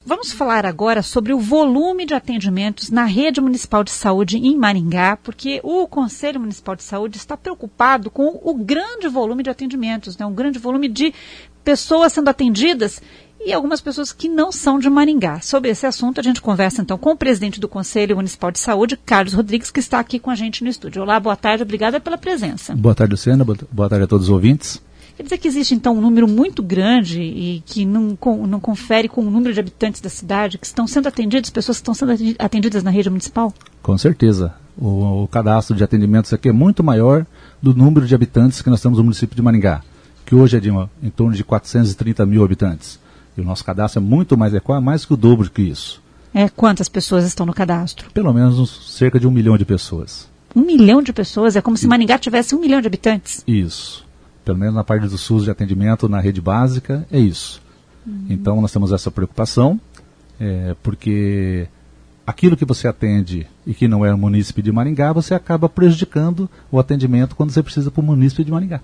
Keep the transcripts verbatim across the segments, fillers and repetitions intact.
Vamos falar agora sobre o volume de atendimentos na rede municipal de saúde em Maringá, porque o Conselho Municipal de Saúde está preocupado com o grande volume de atendimentos, né? Um grande volume de pessoas sendo atendidas e algumas pessoas que não são de Maringá. Sobre esse assunto, a gente conversa então com o presidente do Conselho Municipal de Saúde, Carlos Rodrigues, que está aqui com a gente no estúdio. Olá, boa tarde, obrigada pela presença. Boa tarde, Luciana, boa tarde a todos os ouvintes. Quer dizer que existe, então, um número muito grande e que não, não confere com o número de habitantes da cidade que estão sendo atendidos, pessoas que estão sendo atendidas na rede municipal? Com certeza. O, o cadastro de atendimentos aqui é muito maior do número de habitantes que nós temos no município de Maringá, que hoje é de uma, em torno de quatrocentos e trinta mil habitantes. E o nosso cadastro é muito mais, é quase mais que o dobro que isso. É, quantas pessoas estão no cadastro? Pelo menos cerca de um milhão de pessoas. Um milhão de pessoas? É como se Maringá tivesse um milhão de habitantes? Isso. Pelo menos na parte do SUS de atendimento na rede básica, é isso. Uhum. Então nós temos essa preocupação, é, porque aquilo que você atende e que não é o munícipe de Maringá, você acaba prejudicando o atendimento quando você precisa para o munícipe de Maringá.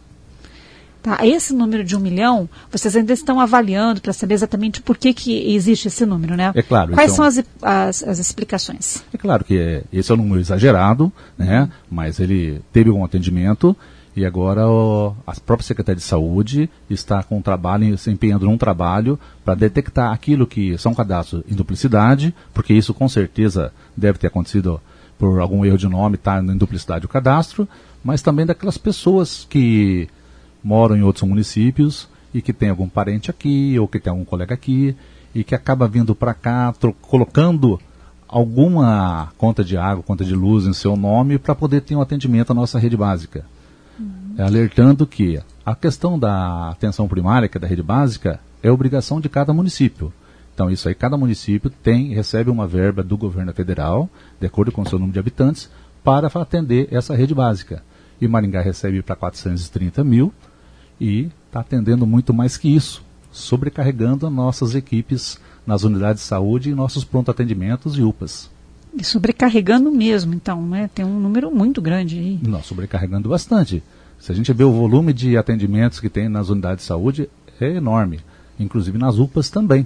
Tá, esse número de um milhão, vocês ainda estão avaliando para saber exatamente por que, que existe esse número, né? É claro. Quais então, são as, as, as explicações? É claro que é, esse é um número exagerado, né? Mas ele teve um atendimento. E agora o, a própria Secretaria de Saúde está com um trabalho, se empenhando num trabalho para detectar aquilo que são cadastros em duplicidade, porque isso com certeza deve ter acontecido por algum erro de nome, está em duplicidade o cadastro, mas também daquelas pessoas que moram em outros municípios e que tem algum parente aqui ou que tem algum colega aqui e que acaba vindo para cá, colocando alguma conta de água, conta de luz em seu nome para poder ter um atendimento à nossa rede básica. Alertando que a questão da atenção primária, que é da rede básica, é obrigação de cada município. Então isso aí, cada município tem, recebe uma verba do governo federal, de acordo com o seu número de habitantes, para atender essa rede básica. E Maringá recebe para quatrocentos e trinta mil e está atendendo muito mais que isso, sobrecarregando as nossas equipes nas unidades de saúde e nossos pronto-atendimentos e U P As. E sobrecarregando mesmo, então, né? Tem um número muito grande aí. Não, sobrecarregando bastante. Se a gente vê o volume de atendimentos que tem nas unidades de saúde, é enorme. Inclusive nas U P As também.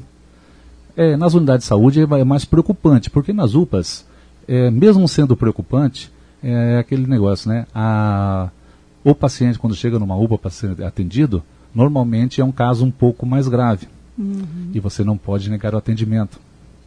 É, nas unidades de saúde é mais preocupante, porque nas U P As, é, mesmo sendo preocupante, é aquele negócio, né? A, o paciente, quando chega numa U P A para ser atendido, normalmente é um caso um pouco mais grave. Uhum. E você não pode negar o atendimento.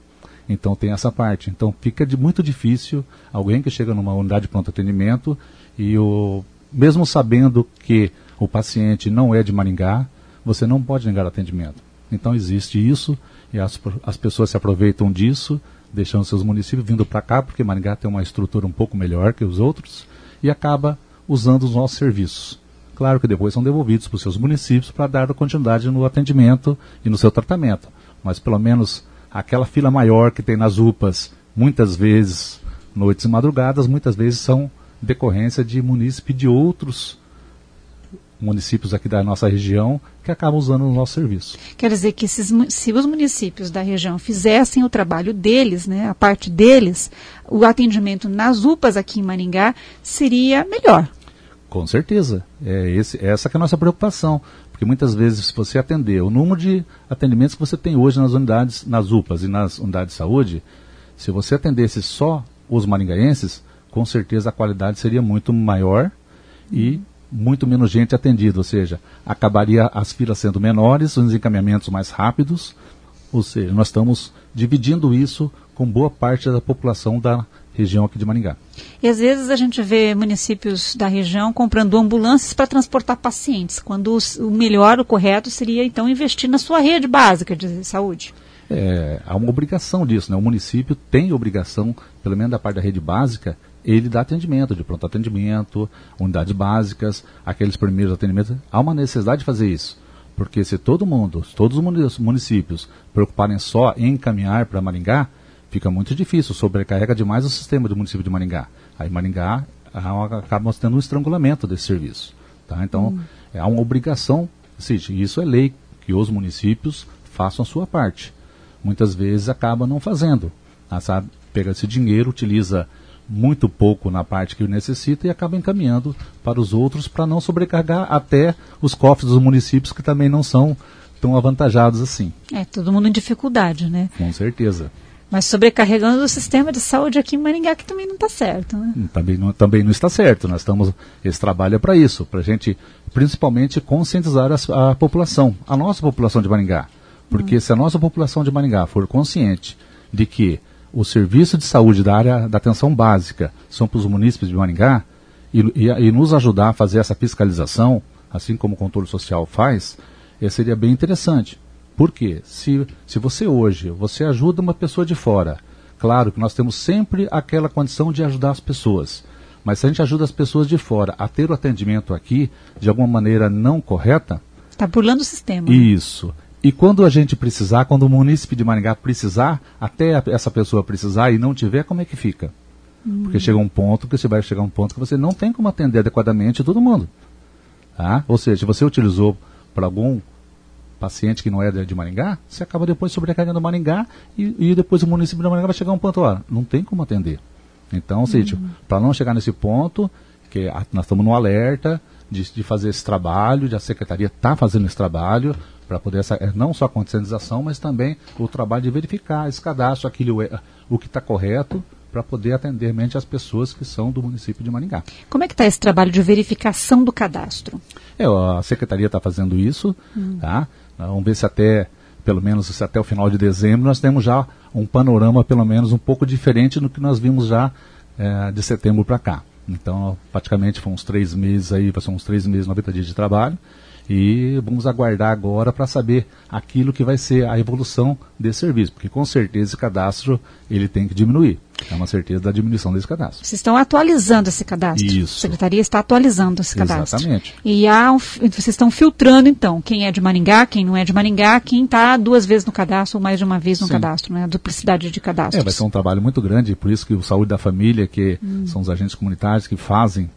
Então tem essa parte. Então fica de muito difícil alguém que chega numa unidade de pronto atendimento e o, mesmo sabendo que o paciente não é de Maringá, você não pode negar o atendimento. Então existe isso e as, as pessoas se aproveitam disso, deixando seus municípios vindo para cá, porque Maringá tem uma estrutura um pouco melhor que os outros e acaba usando os nossos serviços. Claro que depois são devolvidos para os seus municípios para dar continuidade no atendimento e no seu tratamento. Mas pelo menos aquela fila maior que tem nas U P As, muitas vezes, noites e madrugadas, muitas vezes são decorrência de munícipes de outros municípios aqui da nossa região que acabam usando o nosso serviço. Quer dizer que esses, se os municípios da região fizessem o trabalho deles, né, a parte deles, o atendimento nas U P As aqui em Maringá seria melhor. Com certeza. É esse, essa que é a nossa preocupação. Porque muitas vezes, se você atender o número de atendimentos que você tem hoje nas unidades, nas U P As e nas unidades de saúde, se você atendesse só os maringaenses, com certeza a qualidade seria muito maior e muito menos gente atendida. Ou seja, acabaria as filas sendo menores, os encaminhamentos mais rápidos. Ou seja, nós estamos dividindo isso com boa parte da população da região aqui de Maringá. E às vezes a gente vê municípios da região comprando ambulâncias para transportar pacientes, quando os, o melhor, o correto seria então investir na sua rede básica de saúde. É, há uma obrigação disso, né? O município tem obrigação, pelo menos da parte da rede básica, ele dá atendimento, de pronto atendimento, unidades básicas, aqueles primeiros atendimentos. Há uma necessidade de fazer isso, porque se todo mundo, todos os municípios preocuparem só em encaminhar para Maringá, fica muito difícil, sobrecarrega demais o sistema do município de Maringá. Aí Maringá acaba tendo um estrangulamento desse serviço. Tá? Então, hum. há uma obrigação, e isso é lei, que os municípios façam a sua parte. Muitas vezes acaba não fazendo. Ah, sabe? Pega esse dinheiro, utiliza muito pouco na parte que necessita e acaba encaminhando para os outros para não sobrecarregar até os cofres dos municípios que também não são tão avantajados assim. É, todo mundo em dificuldade, né? Com certeza. Mas sobrecarregando o sistema de saúde aqui em Maringá, que também não está certo, né? Também não, também não está certo. Nós estamos, esse trabalho é para isso, para a gente, principalmente, conscientizar a, a população, a nossa população de Maringá. Porque hum. se a nossa população de Maringá for consciente de que o serviço de saúde da área da atenção básica são para os munícipes de Maringá e, e, e nos ajudar a fazer essa fiscalização, assim como o controle social faz, eh, seria bem interessante. Por quê? Se, se você hoje, você ajuda uma pessoa de fora, claro que nós temos sempre aquela condição de ajudar as pessoas, mas se a gente ajuda as pessoas de fora a ter o atendimento aqui de alguma maneira não correta... Está burlando o sistema. Isso. E quando a gente precisar, quando o munícipe de Maringá precisar, até essa pessoa precisar e não tiver, como é que fica? Hum. Porque chega um ponto que você vai chegar a um ponto que você não tem como atender adequadamente todo mundo. Tá? Ou seja, se você utilizou para algum paciente que não é de Maringá, você acaba depois sobrecarregando Maringá e, e depois o município de Maringá vai chegar a um ponto, ó, não tem como atender. Então, ou seja, uhum. para não chegar nesse ponto, que a, nós estamos no alerta de, de fazer esse trabalho, de a Secretaria está fazendo esse trabalho, para poder, essa, não só a conscientização, mas também o trabalho de verificar esse cadastro, aquilo, o que está correto, para poder atender mente as pessoas que são do município de Maringá. Como é que está esse trabalho de verificação do cadastro? É, a Secretaria está fazendo isso, hum. tá? Vamos ver se até, pelo menos se até o final de dezembro, nós temos já um panorama, pelo menos, um pouco diferente do que nós vimos já é, de setembro para cá. Então, praticamente foram uns três meses aí, são uns três meses, noventa dias de trabalho, e vamos aguardar agora para saber aquilo que vai ser a evolução desse serviço, porque com certeza esse cadastro ele tem que diminuir. É uma certeza da diminuição desse cadastro. Vocês estão atualizando esse cadastro? Isso. A Secretaria está atualizando esse cadastro. Exatamente. E há um, vocês estão filtrando, então, quem é de Maringá, quem não é de Maringá, quem está duas vezes no cadastro ou mais de uma vez no Sim. cadastro, né? A duplicidade de cadastros. É, vai ser um trabalho muito grande, por isso que o Saúde da Família, que hum. são os agentes comunitários que fazem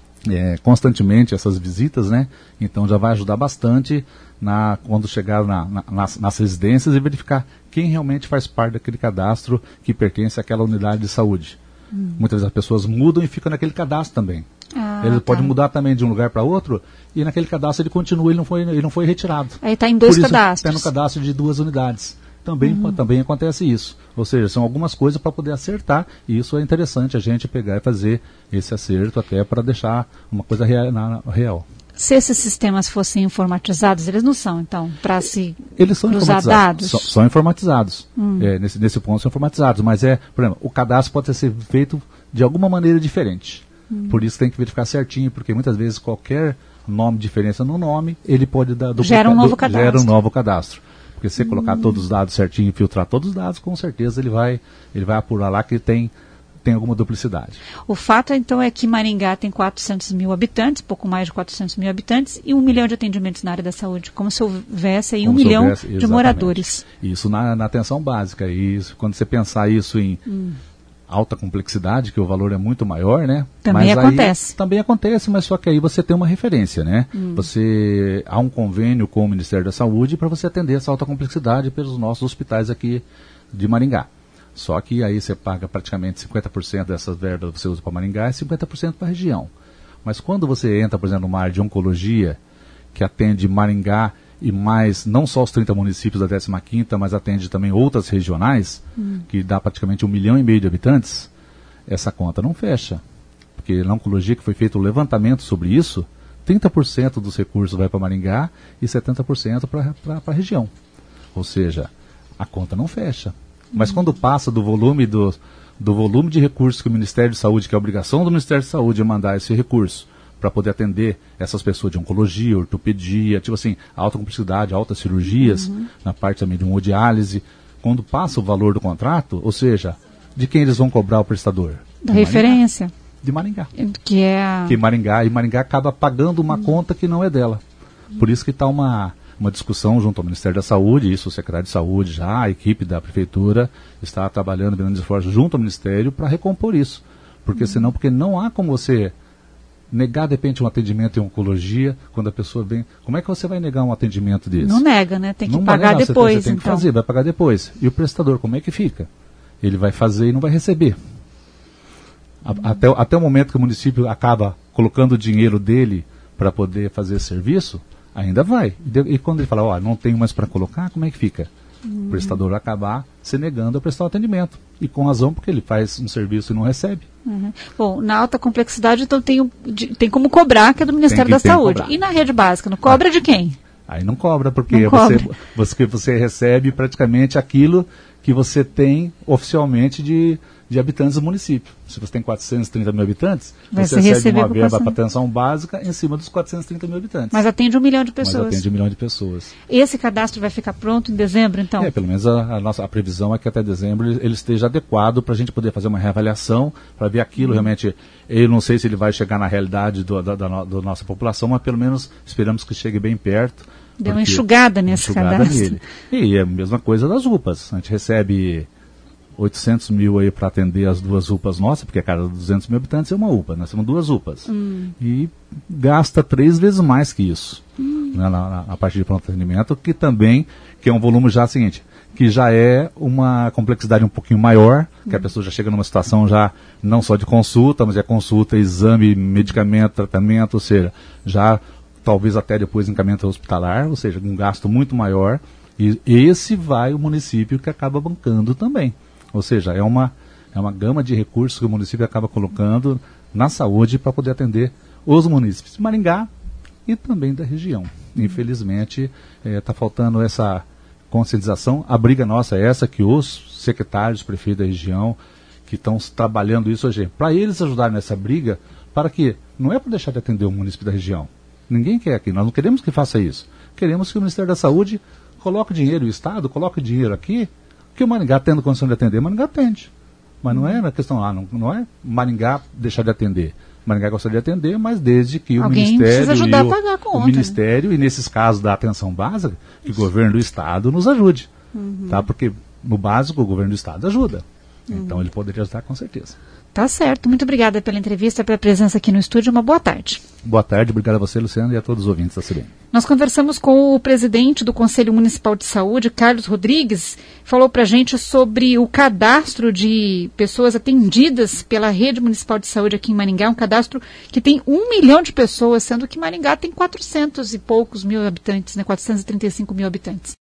É, constantemente essas visitas, né? Então já vai ajudar bastante na, quando chegar na, na, nas, nas residências e verificar quem realmente faz parte daquele cadastro que pertence àquela unidade de saúde. Hum. Muitas vezes as pessoas mudam e ficam naquele cadastro também. Ah, ele tá. pode mudar também de um lugar para outro e naquele cadastro ele continua, ele não foi, ele não foi retirado. Aí está em dois Por isso, cadastros. Está no cadastro de duas unidades. Também, uhum. também acontece isso. Ou seja, são algumas coisas para poder acertar, e isso é interessante a gente pegar e fazer esse acerto até para deixar uma coisa real, na, real. Se esses sistemas fossem informatizados, eles não são, então, para se eles são cruzar dados? São, são informatizados. Hum. É, nesse, nesse ponto são informatizados, mas é, por exemplo, o cadastro pode ser feito de alguma maneira diferente. Hum. Por isso tem que verificar certinho, porque muitas vezes qualquer nome, diferença no nome, ele pode dar... Gera um novo cadastro. Gera um novo cadastro. Porque se você colocar hum. todos os dados certinho e filtrar todos os dados, com certeza ele vai, ele vai apurar lá que tem, tem alguma duplicidade. O fato, então, é que Maringá tem quatrocentos mil habitantes, pouco mais de quatrocentos mil habitantes, e um milhão de atendimentos na área da saúde, como se houvesse aí um milhão houvesse, de moradores. Isso na, na atenção básica. E isso, quando você pensar isso em... Hum. alta complexidade, que o valor é muito maior, né? Também mas acontece. Aí, também acontece, mas só que aí você tem uma referência, né? Hum. Você há um convênio com o Ministério da Saúde para você atender essa alta complexidade pelos nossos hospitais aqui de Maringá. Só que aí você paga praticamente cinquenta por cento dessas verbas que você usa para Maringá e cinquenta por cento para a região. Mas quando você entra, por exemplo, numa área de oncologia, que atende Maringá e mais, não só os trinta municípios da décima quinta, mas atende também outras regionais, hum. que dá praticamente um milhão e meio de habitantes, essa conta não fecha. Porque na oncologia que foi feito o levantamento sobre isso, trinta por cento dos recursos vai para Maringá e setenta por cento para a região. Ou seja, a conta não fecha. Mas hum. quando passa do volume, do, do volume de recursos que o Ministério de Saúde, que é a obrigação do Ministério de Saúde é mandar esse recurso, para poder atender essas pessoas de oncologia, ortopedia, tipo assim, alta complexidade, altas cirurgias, uhum. na parte também de hemodiálise. Quando passa o valor do contrato, ou seja, de quem eles vão cobrar o prestador? Da referência. Maringá. De Maringá. Que é a... Que Maringá, e Maringá acaba pagando uma uhum. conta que não é dela. Uhum. Por isso que está uma, uma discussão junto ao Ministério da Saúde, isso o secretário de Saúde já, a equipe da Prefeitura está trabalhando grandes esforços junto ao Ministério para recompor isso. Porque uhum. senão, porque não há como você... negar, de repente, um atendimento em oncologia, quando a pessoa vem... Como é que você vai negar um atendimento desse? Não nega, né? Tem que não pagar negar, depois, você tem, você tem então. que fazer, vai pagar depois. E o prestador, como é que fica? Ele vai fazer e não vai receber. Hum. Até, até o momento que o município acaba colocando o dinheiro dele para poder fazer esse serviço, Ainda vai. E, de, e quando ele fala, ó, não tenho mais para colocar, como é que fica? Uhum. O prestador vai acabar se negando a prestar o atendimento. E com razão, porque ele faz um serviço e não recebe. Uhum. Bom, na alta complexidade, então tem, tem como cobrar, que é do Ministério tem que, da Saúde. E na rede básica, não cobra ah, de quem? Aí não cobra, porque não você, cobra. Você, você recebe praticamente aquilo que você tem oficialmente de, de habitantes do município. Se você tem quatrocentos e trinta mil habitantes, Vai você recebe uma verba para atenção básica em cima dos quatrocentos e trinta mil habitantes. Mas atende um milhão de pessoas. Mas atende um milhão de pessoas. Esse cadastro vai ficar pronto em dezembro, então? É, pelo menos a, a nossa a previsão é que até dezembro ele, ele esteja adequado para a gente poder fazer uma reavaliação, para ver aquilo uhum. realmente. Eu não sei se ele vai chegar na realidade do, da, da, da nossa população, mas pelo menos esperamos que chegue bem perto. Deu uma enxugada nesse enxugada cadastro. Nele. E é a mesma coisa das U P As. A gente recebe oitocentos mil aí para atender as duas U P As nossas, porque a cada duzentos mil habitantes é uma U P A. Nós temos duas U P As. Hum. E gasta três vezes mais que isso. Hum. Né, na, na parte de pronto atendimento, que também, que é um volume já seguinte, que já é uma complexidade um pouquinho maior, que hum. a pessoa já chega numa situação já não só de consulta, mas é consulta, exame, medicamento, tratamento, ou seja, já talvez até depois encaminhamento hospitalar, ou seja, um gasto muito maior, e esse vai o município que acaba bancando também. Ou seja, é uma, é uma gama de recursos que o município acaba colocando na saúde para poder atender os municípios de Maringá e também da região. Infelizmente, está é, faltando essa conscientização. A briga nossa é essa, que os secretários, prefeitos da região, que estão trabalhando isso hoje, para eles ajudarem nessa briga, para que, não é para deixar de atender o município da região. Ninguém quer aqui, nós não queremos que faça isso. Queremos que o Ministério da Saúde coloque dinheiro, o Estado coloque dinheiro aqui, que o Maringá tendo condição de atender, Maringá atende. Mas não é na questão lá, não, não é Maringá deixar de atender. Maringá gostaria de atender, mas desde que o Alguém Ministério, ajudar e o, a pagar a conta, o Ministério né? E nesses casos da atenção básica, que o governo do Estado nos ajude. Uhum. Tá? Porque no básico o governo do Estado ajuda. Uhum. Então ele poderia ajudar com certeza. Tá certo. Muito obrigada pela entrevista, pela presença aqui no estúdio. Uma boa tarde. Boa tarde. Obrigado a você, Luciano, e a todos os ouvintes da C B N. Nós conversamos com o presidente do Conselho Municipal de Saúde, Carlos Rodrigues, falou para a gente sobre o cadastro de pessoas atendidas pela Rede Municipal de Saúde aqui em Maringá, um cadastro que tem um milhão de pessoas, sendo que Maringá tem quatrocentos e poucos mil habitantes, né, quatrocentos e trinta e cinco mil habitantes.